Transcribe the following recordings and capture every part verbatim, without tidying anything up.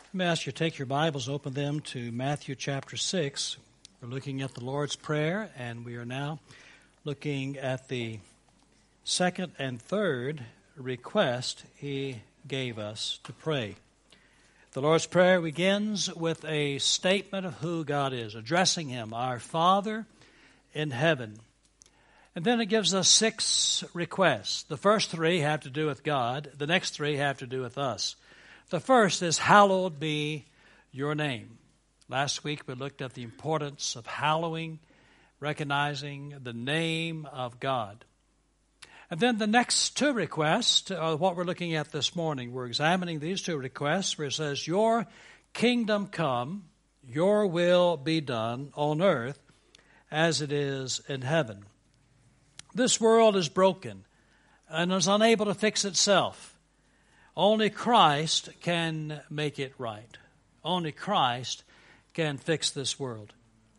Let me ask you to take your Bibles, open them to Matthew chapter six. We're looking at the Lord's Prayer, and we are now looking at the second and third request He gave us to pray. The Lord's Prayer begins with a statement of who God is, addressing Him, our Father in heaven. And then it gives us six requests. The first three have to do with God. The next three have to do with us. The first is, hallowed be your name. Last week we looked at the importance of hallowing, recognizing the name of God. And then the next two requests are what we're looking at this morning. We're examining these two requests where it says, your kingdom come, your will be done on earth as it is in heaven. This world is broken and is unable to fix itself. Only Christ can make it right. Only Christ can fix this world.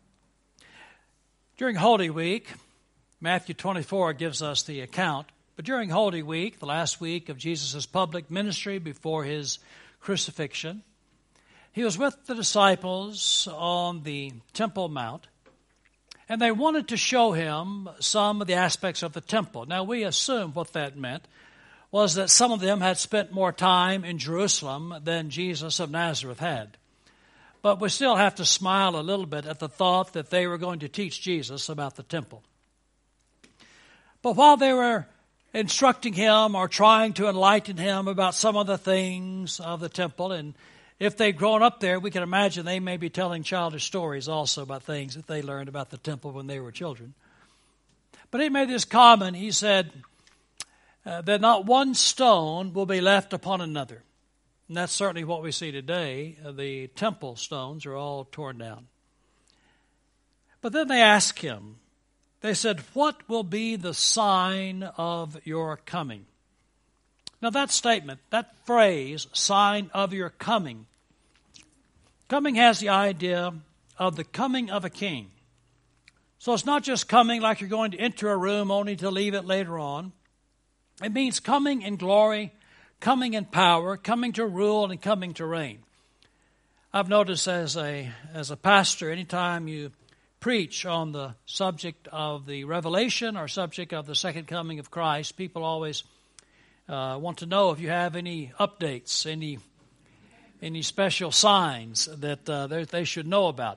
During Holy Week, Matthew twenty-four gives us the account, but during Holy Week, the last week of Jesus' public ministry before His crucifixion, He was with the disciples on the Temple Mount, and they wanted to show Him some of the aspects of the temple. Now, we assume what that meant was that some of them had spent more time in Jerusalem than Jesus of Nazareth had. But we still have to smile a little bit at the thought that they were going to teach Jesus about the temple. But while they were instructing Him or trying to enlighten Him about some of the things of the temple, and if they'd grown up there, we can imagine they may be telling childish stories also about things that they learned about the temple when they were children. But He made this comment. He said, Uh, that not one stone will be left upon another. And that's certainly what we see today. Uh, the temple stones are all torn down. But then they asked Him, they said, what will be the sign of your coming? Now that statement, that phrase, sign of your coming, coming has the idea of the coming of a king. So it's not just coming like you're going to enter a room only to leave it later on. It means coming in glory, coming in power, coming to rule, and coming to reign. I've noticed as a as a pastor, anytime you preach on the subject of the revelation or subject of the second coming of Christ, people always uh, want to know if you have any updates, any any special signs that uh, they should know about.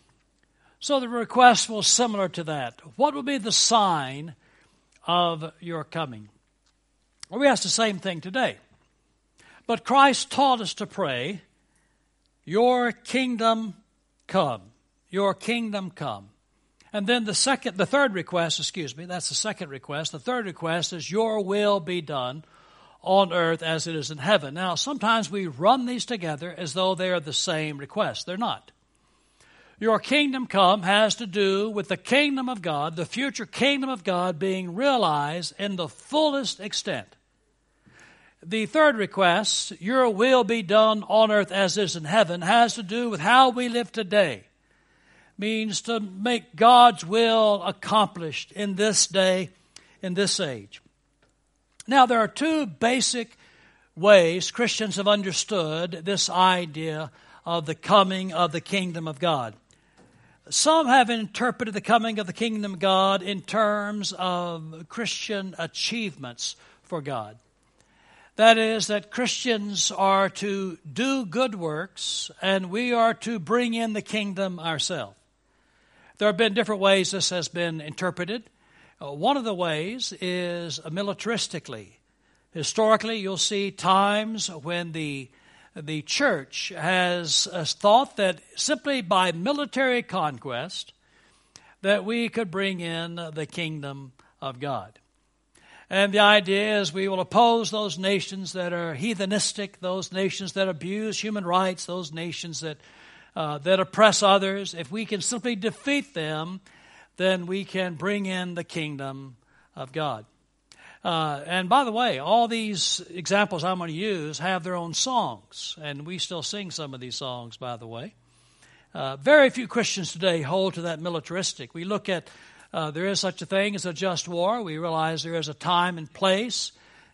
So the request was similar to that. What will be the sign of your coming? Well, we ask the same thing today. But Christ taught us to pray, your kingdom come, your kingdom come. And then the second, the third request, excuse me, that's the second request. The third request is your will be done on earth as it is in heaven. Now, sometimes we run these together as though they are the same request. They're not. Your kingdom come has to do with the kingdom of God, the future kingdom of God being realized in the fullest extent. The third request, your will be done on earth as is in heaven, has to do with how we live today. Means to make God's will accomplished in this day, in this age. Now, there are two basic ways Christians have understood this idea of the coming of the kingdom of God. Some have interpreted the coming of the kingdom of God in terms of Christian achievements for God. That is, that Christians are to do good works and we are to bring in the kingdom ourselves. There have been different ways this has been interpreted. Uh, one of the ways is militaristically. Historically, you'll see times when the The church has thought that simply by military conquest that we could bring in the kingdom of God. And the idea is we will oppose those nations that are heathenistic, those nations that abuse human rights, those nations that uh, that oppress others. If we can simply defeat them, then we can bring in the kingdom of God. Uh, and by the way, all these examples I'm going to use have their own songs, and we still sing some of these songs, by the way. Uh, very few Christians today hold to that militaristic. We look at, uh, there is such a thing as a just war. We realize there is a time and place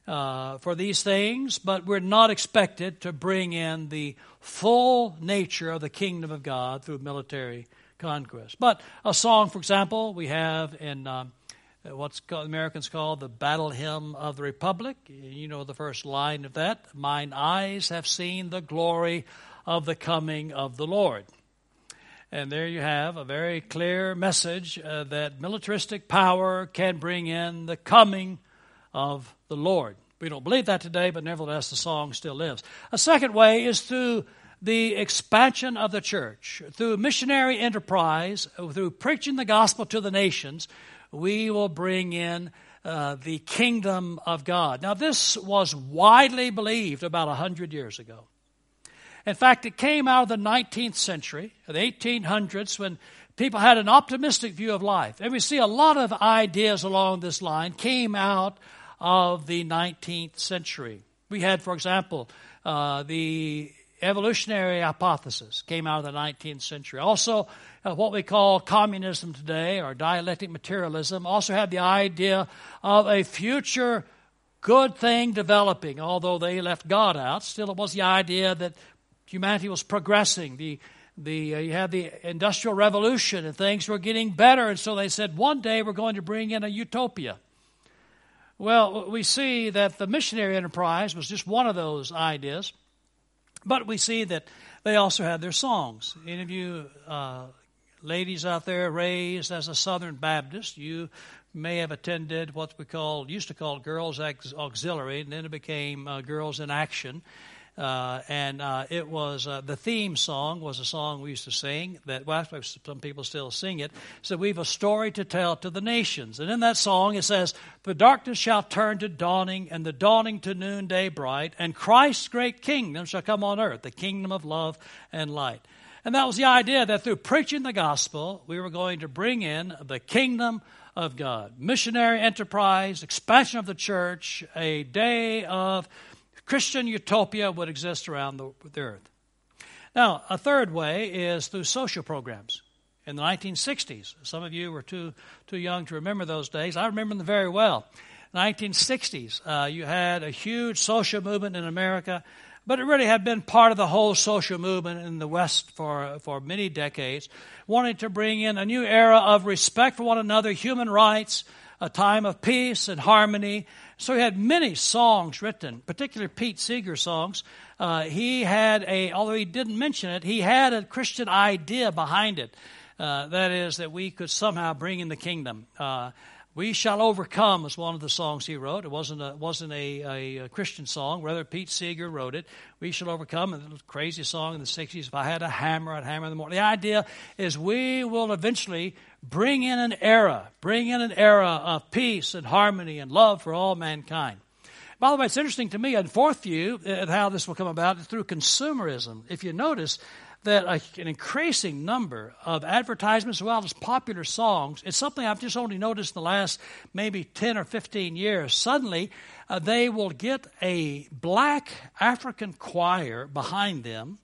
uh, for these things, but we're not expected to bring in the full nature of the kingdom of God through military conquest. But a song, for example, we have in um, what's called, Americans call the Battle Hymn of the Republic. You know the first line of that. Mine eyes have seen the glory of the coming of the Lord. And there you have a very clear message uh, that militaristic power can bring in the coming of the Lord. We don't believe that today, but nevertheless the song still lives. A second way is through the expansion of the church. Through missionary enterprise, through preaching the gospel to the nations, we will bring in uh, the kingdom of God. Now, this was widely believed about one hundred years ago. In fact, it came out of the nineteenth century, the eighteen hundreds, when people had an optimistic view of life. And we see a lot of ideas along this line came out of the nineteenth century. We had, for example, uh, the evolutionary hypothesis came out of the nineteenth century. Also, uh, what we call communism today, or dialectic materialism, also had the idea of a future good thing developing. Although they left God out, still it was the idea that humanity was progressing. The the uh, you had the Industrial Revolution and things were getting better, and so they said one day we're going to bring in a utopia. Well, we see that the missionary enterprise was just one of those ideas. But we see that they also had their songs. Any of you uh, ladies out there raised as a Southern Baptist, you may have attended what we call, used to call Girls Auxiliary, and then it became uh, Girls in Action. Uh, and uh, it was, uh, the theme song was a song we used to sing, that, well, some people still sing it. So we've a story to tell to the nations. And in that song it says, the darkness shall turn to dawning, and the dawning to noonday bright, and Christ's great kingdom shall come on earth, the kingdom of love and light. And that was the idea that through preaching the gospel, we were going to bring in the kingdom of God. Missionary enterprise, expansion of the church, a day of Christian utopia would exist around the, the earth. Now, a third way is through social programs. In the nineteen sixties, some of you were too too young to remember those days. I remember them very well. nineteen sixties, uh, you had a huge social movement in America, but it really had been part of the whole social movement in the West for, for many decades, wanting to bring in a new era of respect for one another, human rights, a time of peace and harmony. So he had many songs written, particularly Pete Seeger songs. Uh, he had a, although he didn't mention it, he had a Christian idea behind it. Uh, that is, that we could somehow bring in the kingdom. Uh, We Shall Overcome was one of the songs he wrote. It wasn't a, wasn't a, a Christian song. Rather, Pete Seeger wrote it. We Shall Overcome, a little crazy song in the sixties. If I had a hammer, I'd hammer them more. The idea is we will eventually bring in an era, bring in an era of peace and harmony and love for all mankind. By the way, it's interesting to me, a fourth view of how this will come about is through consumerism. If you notice that an increasing number of advertisements as well as popular songs, it's something I've just only noticed in the last maybe ten or fifteen years. Suddenly, uh, they will get a black African choir behind them,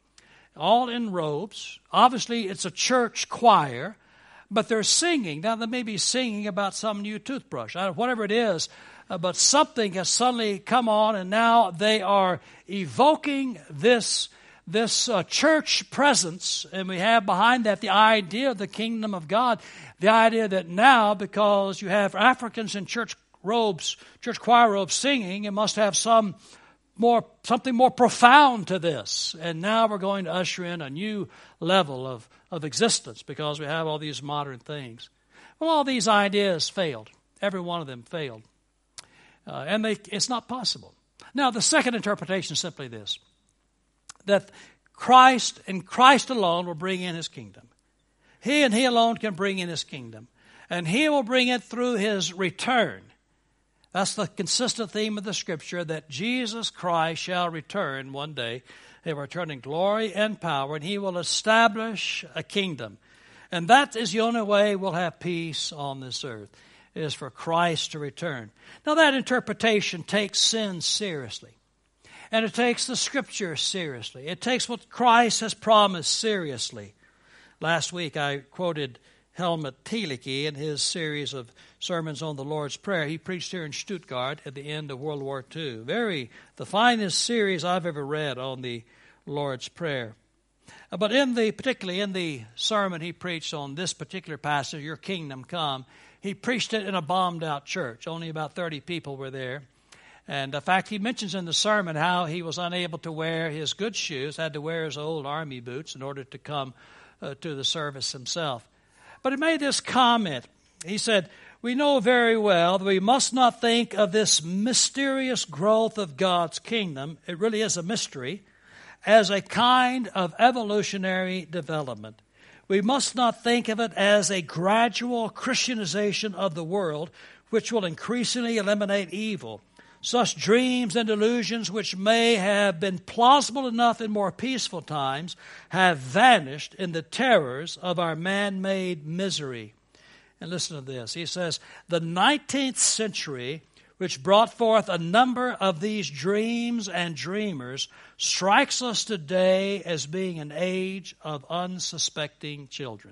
all in robes. Obviously, it's a church choir, but they're singing. Now, they may be singing about some new toothbrush, I don't know, whatever it is, uh, but something has suddenly come on, and now they are evoking this This uh, church presence, and we have behind that the idea of the kingdom of God, the idea that now, because you have Africans in church robes, church choir robes singing, it must have some more something more profound to this. And now we're going to usher in a new level of, of existence because we have all these modern things. Well, all these ideas failed. Every one of them failed. Uh, and they, it's not possible. Now, the second interpretation is simply this: that Christ and Christ alone will bring in his kingdom. He and he alone can bring in his kingdom. And he will bring it through his return. That's the consistent theme of the Scripture, that Jesus Christ shall return one day. He will return in glory and power, and he will establish a kingdom. And that is the only way we'll have peace on this earth, is for Christ to return. Now, that interpretation takes sin seriously. And it takes the Scripture seriously. It takes what Christ has promised seriously. Last week I quoted Helmut Thielicke in his series of sermons on the Lord's Prayer. He preached here in Stuttgart at the end of World War Two. Very, the finest series I've ever read on the Lord's Prayer. But in the, particularly in the sermon he preached on this particular passage, Your Kingdom Come, he preached it in a bombed-out church. Only about thirty people were there. And in fact, he mentions in the sermon how he was unable to wear his good shoes, had to wear his old army boots in order to come uh, to the service himself. But he made this comment. He said, we know very well that we must not think of this mysterious growth of God's kingdom, it really is a mystery, as a kind of evolutionary development. We must not think of it as a gradual Christianization of the world, which will increasingly eliminate evil. Such dreams and delusions, which may have been plausible enough in more peaceful times, have vanished in the terrors of our man-made misery. And listen to this. He says, the nineteenth century, which brought forth a number of these dreams and dreamers, strikes us today as being an age of unsuspecting children.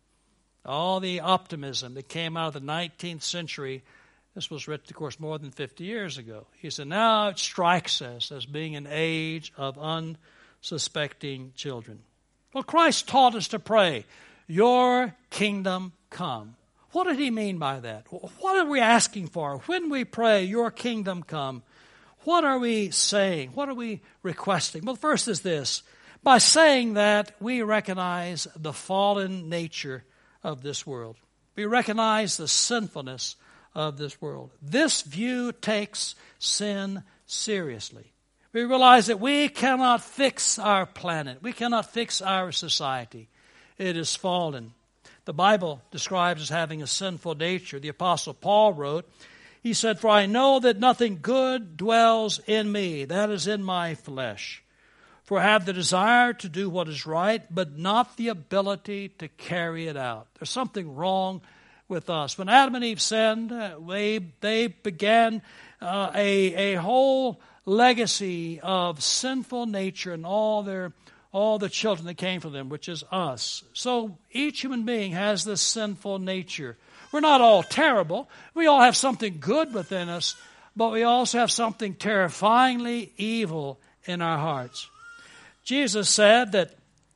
All the optimism that came out of the nineteenth century, this was written, of course, more than fifty years ago. He said, now it strikes us as being an age of unsuspecting children. Well, Christ taught us to pray, Your kingdom come. What did he mean by that? What are we asking for? When we pray, Your kingdom come, what are we saying? What are we requesting? Well, first is this. By saying that, we recognize the fallen nature of this world. We recognize the sinfulness of this world. This view takes sin seriously. We realize that we cannot fix our planet. We cannot fix our society. It is fallen. The Bible describes as having a sinful nature. The Apostle Paul wrote, he said, for I know that nothing good dwells in me, that is in my flesh. For I have the desire to do what is right, but not the ability to carry it out. There's something wrong with us. When Adam and Eve sinned, they, they began uh, a, a whole legacy of sinful nature and all their all the children that came from them, which is us. So each human being has this sinful nature. We're not all terrible. We all have something good within us, but we also have something terrifyingly evil in our hearts. Jesus said that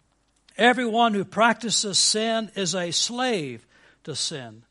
everyone who practices sin is a slave to sin.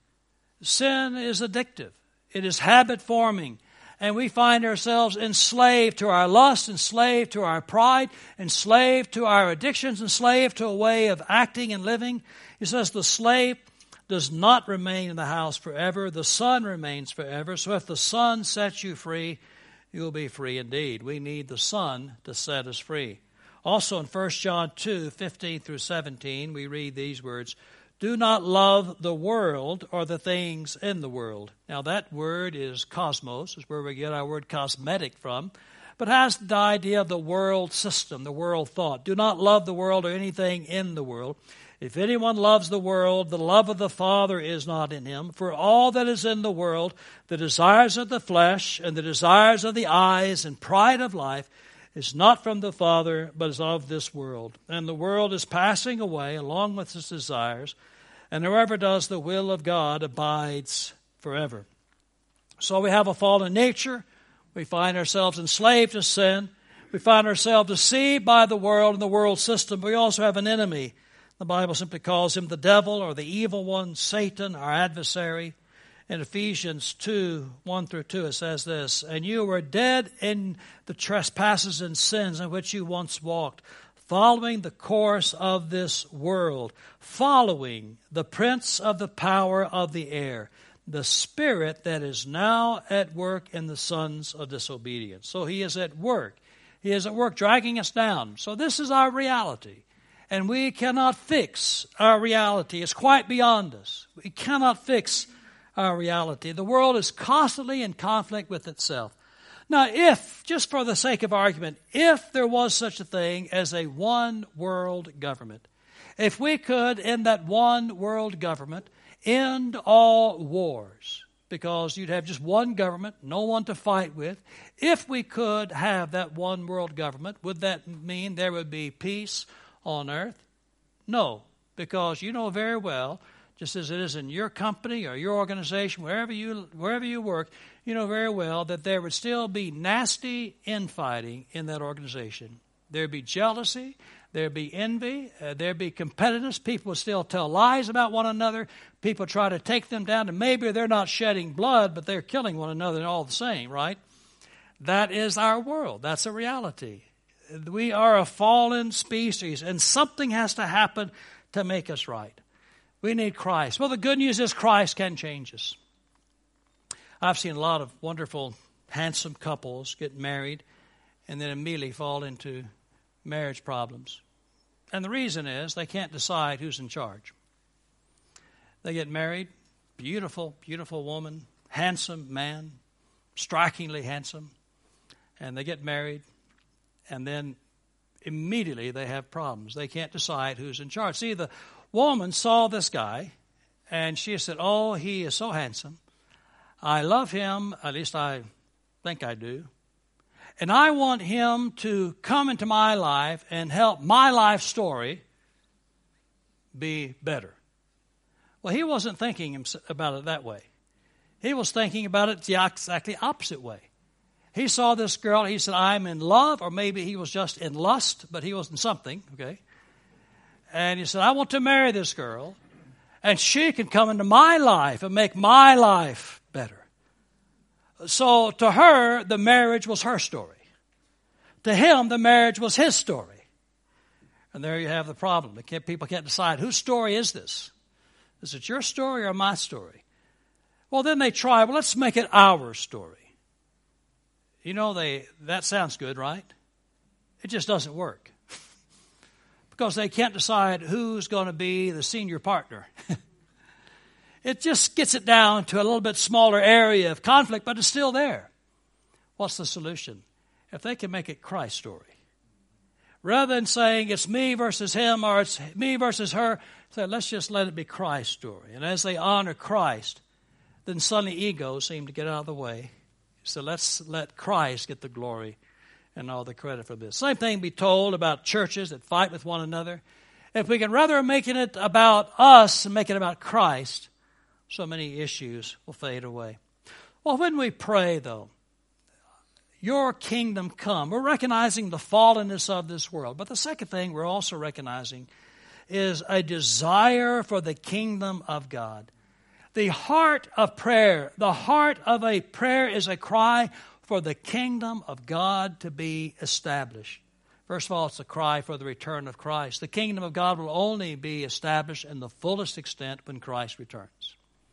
Sin is addictive. It is habit-forming. And we find ourselves enslaved to our lust, enslaved to our pride, enslaved to our addictions, enslaved to a way of acting and living. He says the slave does not remain in the house forever. The Son remains forever. So if the Son sets you free, you'll be free indeed. We need the Son to set us free. Also in First John two, fifteen through seventeen, we read these words, do not love the world or the things in the world. Now that word is cosmos, is where we get our word cosmetic from, but has the idea of the world system, the world thought. Do not love the world or anything in the world. If anyone loves the world, the love of the Father is not in him. For all that is in the world, the desires of the flesh and the desires of the eyes and pride of life, is not from the Father, but is of this world. And the world is passing away along with its desires, and whoever does the will of God abides forever. So we have a fallen nature. We find ourselves enslaved to sin. We find ourselves deceived by the world and the world system. We also have an enemy. The Bible simply calls him the devil or the evil one, Satan, our adversary. In Ephesians two, one through two, it says this, and you were dead in the trespasses and sins in which you once walked, following the course of this world, following the prince of the power of the air, the spirit that is now at work in the sons of disobedience. So he is at work. He is at work dragging us down. So this is our reality. And we cannot fix our reality. It's quite beyond us. We cannot fix our reality. The world is constantly in conflict with itself. Now, if, just for the sake of argument, if there was such a thing as a one world government, if we could, in that one world government, end all wars, because you'd have just one government, no one to fight with, if we could have that one world government, would that mean there would be peace on earth? No, because you know very well, just as it is in your company or your organization, wherever you wherever you work, you know very well that there would still be nasty infighting in that organization. There'd be jealousy, there'd be envy, uh, there'd be competitiveness. People would still tell lies about one another. People try to take them down, and maybe they're not shedding blood, but they're killing one another all the same, right? That is our world. That's a reality. We are a fallen species, and something has to happen to make us right. We need Christ. Well, the good news is Christ can change us. I've seen a lot of wonderful, handsome couples get married and then immediately fall into marriage problems. And the reason is they can't decide who's in charge. They get married, beautiful, beautiful woman, handsome man, strikingly handsome, and they get married, and then immediately they have problems. They can't decide who's in charge. See, the woman saw this guy, and she said, oh, he is so handsome. I love him, at least I think I do. And I want him to come into my life and help my life story be better. Well, he wasn't thinking about it that way. He was thinking about it the exactly opposite way. He saw this girl, he said, I'm in love, or maybe he was just in lust, but he was in something, okay? And he said, I want to marry this girl, and she can come into my life and make my life better. So to her, the marriage was her story. To him, the marriage was his story. And there you have the problem. They can't, people can't decide, whose story is this? Is it your story or my story? Well, then they try, well, let's make it our story. You know, they that sounds good, right? It just doesn't work. Because they can't decide who's going to be the senior partner. It just gets it down to a little bit smaller area of conflict, but it's still there. What's the solution? If they can make it Christ's story. Rather than saying it's me versus him or it's me versus her, say, let's just let it be Christ's story. And as they honor Christ, then suddenly egos seem to get out of the way. So let's let Christ get the glory and all the credit for this. Same thing be told about churches that fight with one another. If we can rather make it about us and make it about Christ, so many issues will fade away. Well, when we pray, though, your kingdom come, we're recognizing the fallenness of this world. But the second thing we're also recognizing is a desire for the kingdom of God. The heart of prayer, the heart of a prayer is a cry for the kingdom of God to be established. First of all, it's a cry for the return of Christ. The kingdom of God will only be established in the fullest extent when Christ returns.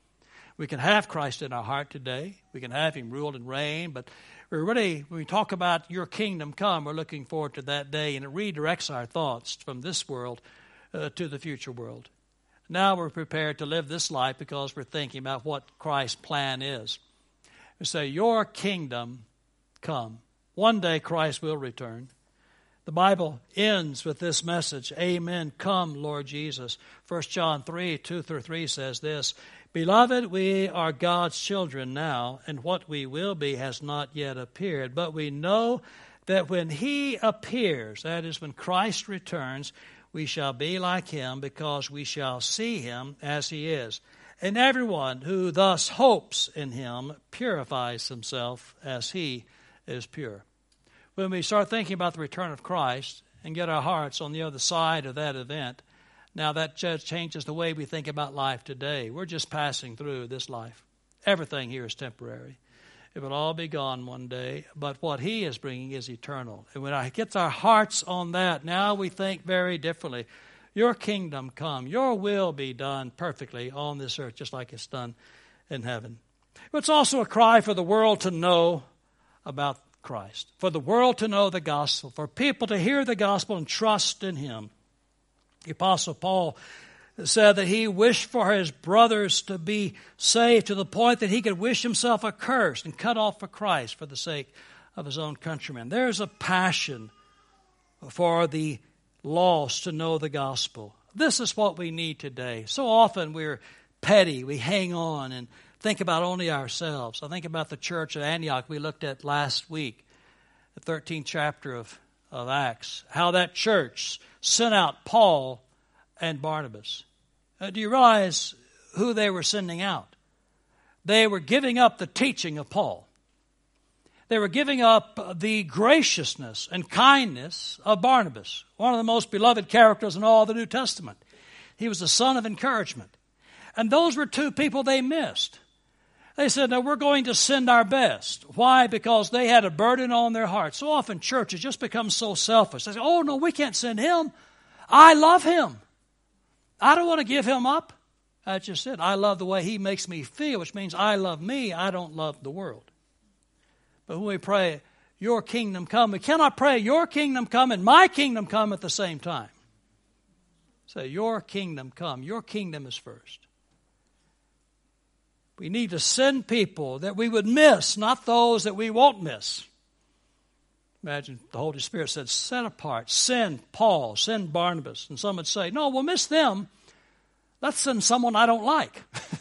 We can have Christ in our heart today. We can have him rule and reign, but we're really, when we talk about your kingdom come, we're looking forward to that day, and it redirects our thoughts from this world uh, to the future world. Now we're prepared to live this life because we're thinking about what Christ's plan is. We say, your kingdom come. One day Christ will return. The Bible ends with this message, Amen, come, Lord Jesus. First John three, two through three says this, Beloved, we are God's children now, and what we will be has not yet appeared. But we know that when he appears, that is, when Christ returns, we shall be like him because we shall see him as he is. And everyone who thus hopes in him purifies himself as he is pure. When we start thinking about the return of Christ and get our hearts on the other side of that event, now that just changes the way we think about life today. We're just passing through this life. Everything here is temporary. It will all be gone one day, but what he is bringing is eternal. And when it gets our hearts on that, now we think very differently. Your kingdom come. Your will be done perfectly on this earth, just like it's done in heaven. But it's also a cry for the world to know about Christ, for the world to know the gospel, for people to hear the gospel and trust in him. The Apostle Paul said that he wished for his brothers to be saved to the point that he could wish himself accursed and cut off for Christ for the sake of his own countrymen. There's a passion for the lost to know the gospel. This is what we need today. So often we're petty. We hang on and think about only ourselves. I think about the church at Antioch we looked at last week, the thirteenth chapter of, of Acts, how that church sent out Paul and Barnabas. Uh, do you realize who they were sending out. They were giving up the teaching of Paul. They were giving up the graciousness and kindness of Barnabas, one of the most beloved characters in all the New Testament. He was the son of encouragement. And those were two people they missed. They said, no, we're going to send our best. Why? Because they had a burden on their hearts. So often churches just become so selfish. They say, oh, no, we can't send him. I love him. I don't want to give him up. That's just it. I love the way he makes me feel, which means I love me. I don't love the world. But when we pray, your kingdom come, we cannot pray, your kingdom come and my kingdom come at the same time. Say, your kingdom come. Your kingdom is first. We need to send people that we would miss, not those that we won't miss. Imagine the Holy Spirit said, set apart, send Paul, send Barnabas. And some would say, no, we'll miss them. Let's send someone I don't like.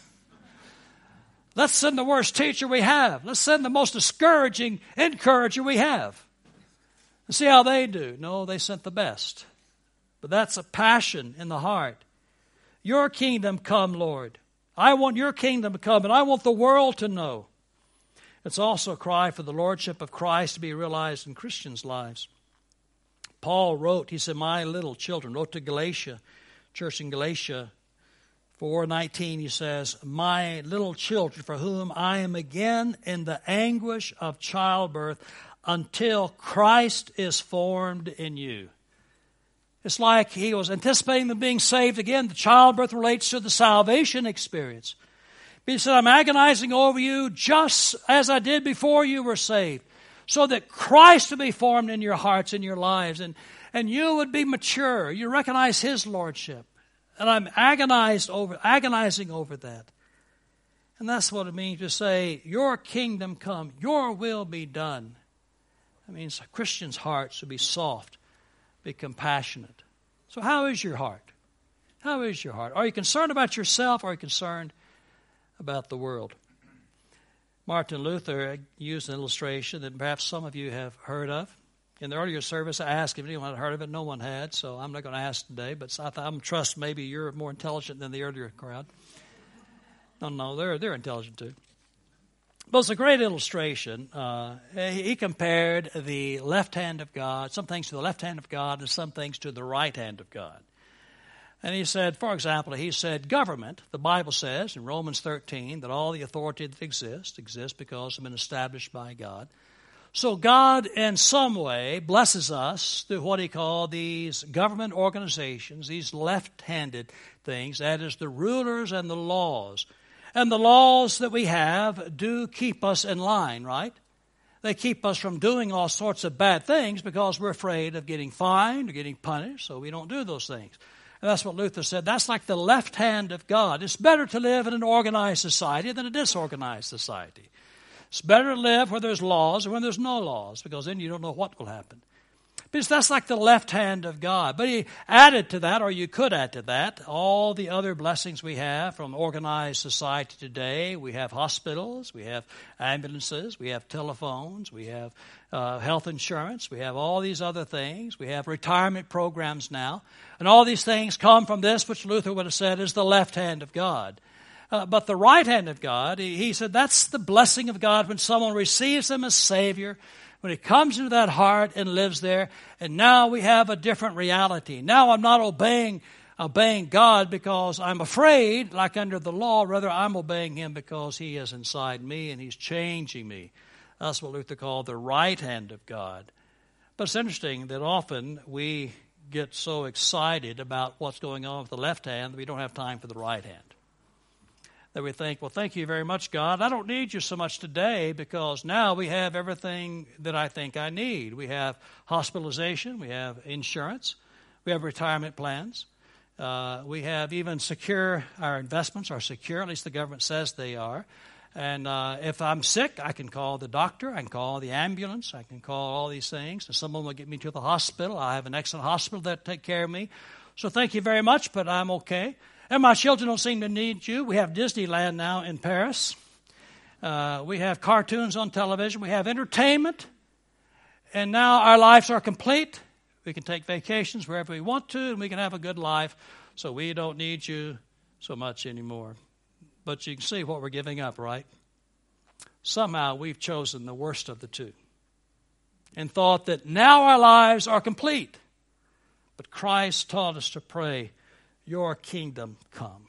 Let's send the worst teacher we have. Let's send the most discouraging encourager we have. And see how they do. No, they sent the best. But that's a passion in the heart. Your kingdom come, Lord. I want your kingdom to come, and I want the world to know. It's also a cry for the lordship of Christ to be realized in Christians' lives. Paul wrote, he said, my little children, wrote to Galatia, church in Galatia, four nineteen, he says, my little children, for whom I am again in the anguish of childbirth until Christ is formed in you. It's like he was anticipating them being saved again. The childbirth relates to the salvation experience. But he said, I'm agonizing over you just as I did before you were saved, so that Christ would be formed in your hearts and your lives, and, and you would be mature. You recognize his lordship. And I'm agonized over, agonizing over that. And that's what it means to say, your kingdom come, your will be done. That means a Christian's heart should be soft, be compassionate. So how is your heart? How is your heart? Are you concerned about yourself, or are you concerned about the world? Martin Luther used an illustration that perhaps some of you have heard of. In the earlier service, I asked if anyone had heard of it. No one had, so I'm not going to ask today. But I thought, I'm trust maybe you're more intelligent than the earlier crowd. No, no, they're they're intelligent too. But it's a great illustration. Uh, he compared the left hand of God, some things to the left hand of God, and some things to the right hand of God. And he said, for example, he said, government, the Bible says in Romans thirteen that all the authority that exists exists because it's been established by God. So God, in some way, blesses us through what he called these government organizations, these left-handed things, that is, the rulers and the laws. And the laws that we have do keep us in line, right? They keep us from doing all sorts of bad things because we're afraid of getting fined or getting punished, so we don't do those things. And that's what Luther said. That's like the left hand of God. It's better to live in an organized society than a disorganized society. It's better to live where there's laws or when there's no laws, because then you don't know what will happen. Because that's like the left hand of God. But he added to that, or you could add to that, all the other blessings we have from organized society today. We have hospitals, we have ambulances, we have telephones, we have uh, health insurance, we have all these other things. We have retirement programs now. And all these things come from this, which Luther would have said is the left hand of God. Uh, but the right hand of God, he, he said that's the blessing of God when someone receives him as Savior, when he comes into that heart and lives there, and now we have a different reality. Now I'm not obeying obeying God because I'm afraid, like under the law. Rather, I'm obeying him because he is inside me and he's changing me. That's what Luther called the right hand of God. But it's interesting that often we get so excited about what's going on with the left hand that we don't have time for the right hand. That we think, well, thank you very much, God. I don't need you so much today because now we have everything that I think I need. We have hospitalization. We have insurance. We have retirement plans. Uh, we have even secure, our investments are secure. At least the government says they are. And uh, if I'm sick, I can call the doctor. I can call the ambulance. I can call all these things. And someone will get me to the hospital. I have an excellent hospital that will take care of me. So thank you very much, but I'm okay. And my children don't seem to need you. We have Disneyland now in Paris. Uh, we have cartoons on television. We have entertainment. And now our lives are complete. We can take vacations wherever we want to, and we can have a good life. So we don't need you so much anymore. But you can see what we're giving up, right? Somehow we've chosen the worst of the two and thought that now our lives are complete. But Christ taught us to pray, your kingdom come.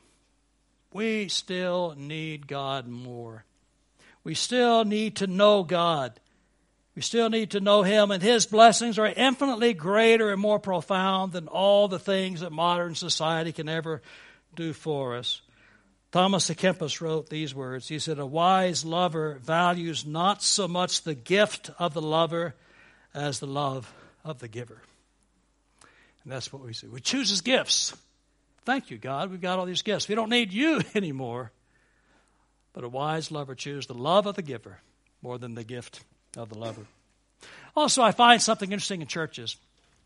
We still need God more. We still need to know God. We still need to know Him, and His blessings are infinitely greater and more profound than all the things that modern society can ever do for us. Thomas à Kempis wrote these words. He said, a wise lover values not so much the gift of the lover as the love of the giver. And that's what we see. We choose His gifts. Thank you, God. We've got all these gifts. We don't need you anymore. But a wise lover chooses the love of the giver more than the gift of the lover. Also, I find something interesting in churches.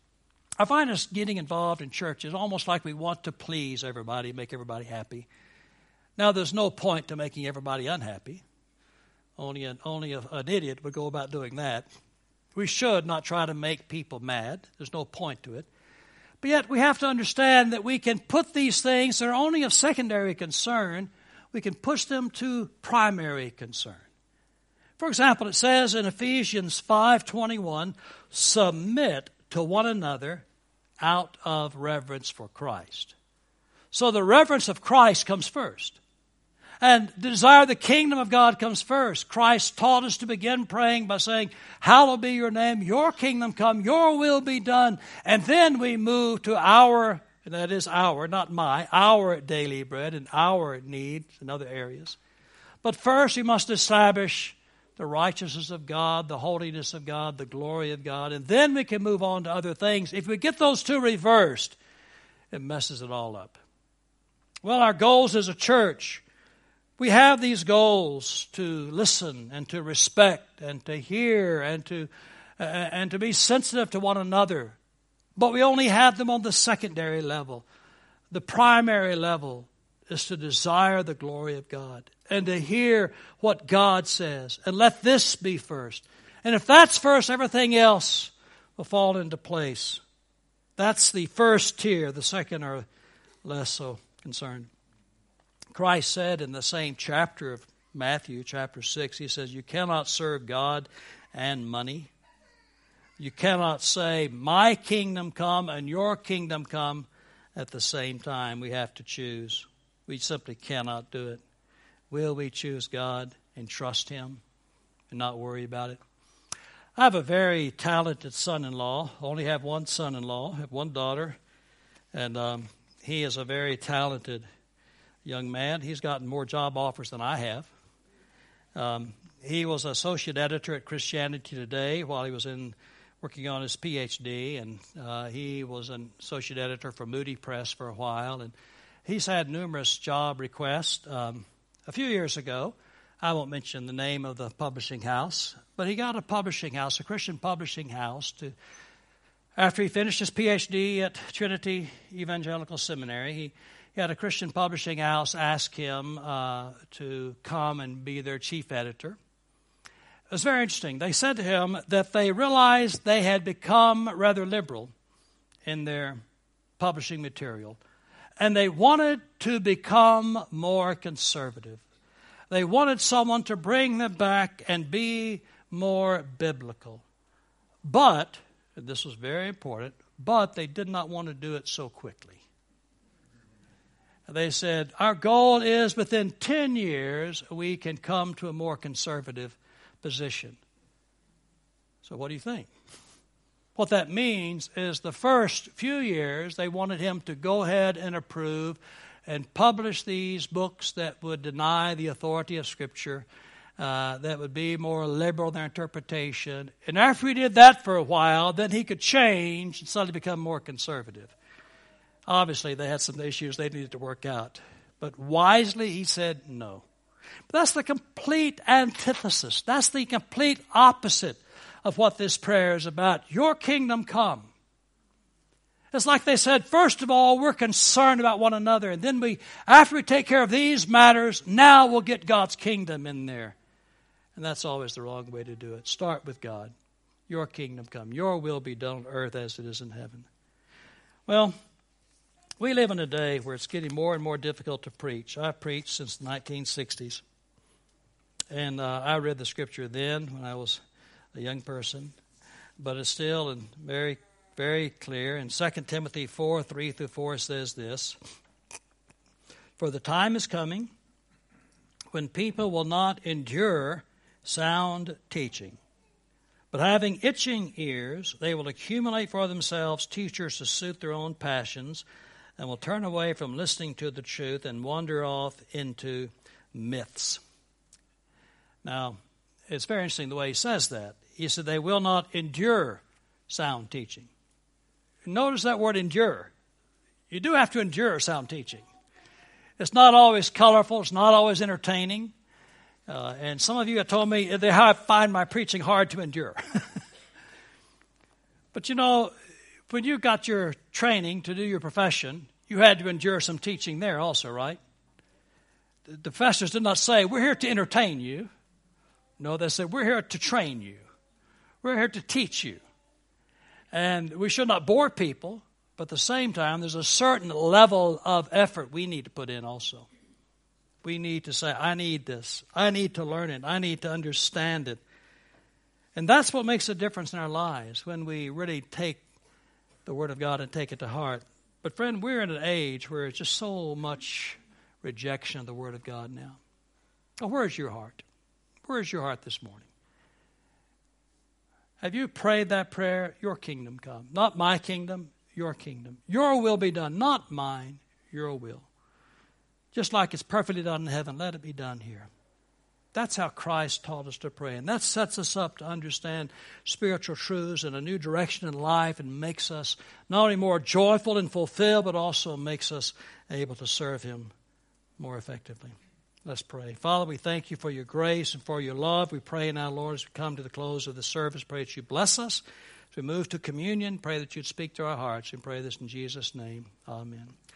I find us getting involved in churches almost like we want to please everybody, make everybody happy. Now, there's no point to making everybody unhappy. Only an, only a, an idiot would go about doing that. We should not try to make people mad. There's no point to it. But yet we have to understand that we can put these things that are only of secondary concern, we can push them to primary concern. For example, it says in Ephesians five twenty-one, submit to one another out of reverence for Christ. So the reverence of Christ comes first. And the desire of the kingdom of God comes first. Christ taught us to begin praying by saying, hallowed be your name, your kingdom come, your will be done. And then we move to our, and that is our, not my, our daily bread and our needs in other areas. But first we must establish the righteousness of God, the holiness of God, the glory of God, and then we can move on to other things. If we get those two reversed, it messes it all up. Well, our goals as a church, we have these goals to listen and to respect and to hear and to uh, and to be sensitive to one another. But we only have them on the secondary level. The primary level is to desire the glory of God and to hear what God says. And let this be first. And if that's first, everything else will fall into place. That's the first tier. The second are less so concerned. Christ said in the same chapter of Matthew, chapter six, He says, you cannot serve God and money. You cannot say, my kingdom come and your kingdom come at the same time. We have to choose. We simply cannot do it. Will we choose God and trust Him and not worry about it? I have a very talented son-in-law. I only have one son-in-law. I have one daughter. And um, he is a very talented young man. He's gotten more job offers than I have. Um, he was associate editor at Christianity Today while he was in working on his P H D, and uh, he was an associate editor for Moody Press for a while, and he's had numerous job requests. Um, a few years ago, I won't mention the name of the publishing house, but he got a publishing house, a Christian publishing house, to after he finished his P H D at Trinity Evangelical Seminary. He He had a Christian publishing house ask him uh, to come and be their chief editor. It was very interesting. They said to him that they realized they had become rather liberal in their publishing material, and they wanted to become more conservative. They wanted someone to bring them back and be more biblical. But, and this was very important, but they did not want to do it so quickly. They said, our goal is within ten years we can come to a more conservative position. So what do you think? What that means is the first few years they wanted him to go ahead and approve and publish these books that would deny the authority of Scripture, uh, that would be more liberal in their interpretation. And after he did that for a while, then he could change and suddenly become more conservative. Obviously, they had some issues they needed to work out. But wisely, he said no. But that's the complete antithesis. That's the complete opposite of what this prayer is about. Your kingdom come. It's like they said, first of all, we're concerned about one another. And then we, after we take care of these matters, now we'll get God's kingdom in there. And that's always the wrong way to do it. Start with God. Your kingdom come. Your will be done on earth as it is in heaven. Well, We live in a day where it's getting more and more difficult to preach. I've preached since the nineteen sixties. And uh, I read the scripture then when I was a young person. But it's still in very, very clear. In Second Timothy four, three through four says this. For the time is coming when people will not endure sound teaching, but having itching ears, they will accumulate for themselves teachers to suit their own passions, and will turn away from listening to the truth and wander off into myths. Now, it's very interesting the way he says that. He said they will not endure sound teaching. Notice that word endure. You do have to endure sound teaching. It's not always colorful. It's not always entertaining. Uh, and some of you have told me they find my preaching hard to endure. But you know, when you got your training to do your profession, you had to endure some teaching there also, right? The professors did not say, we're here to entertain you. No, they said, we're here to train you. We're here to teach you. And we should not bore people, but at the same time, there's a certain level of effort we need to put in also. We need to say, I need this. I need to learn it. I need to understand it. And that's what makes a difference in our lives, when we really take the Word of God and take it to heart. But friend, we're in an age where it's just so much rejection of the Word of God now. Oh, where's your heart? Where's your heart this morning? Have you prayed that prayer? Your kingdom come. Not my kingdom, your kingdom. Your will be done, not mine, your will. Just like it's perfectly done in heaven, let it be done here. That's how Christ taught us to pray. And that sets us up to understand spiritual truths and a new direction in life, and makes us not only more joyful and fulfilled, but also makes us able to serve Him more effectively. Let's pray. Father, we thank you for your grace and for your love. We pray now, Lord, as we come to the close of the service, pray that you bless us. As we move to communion, pray that you'd speak to our hearts, and pray this in Jesus' name. Amen.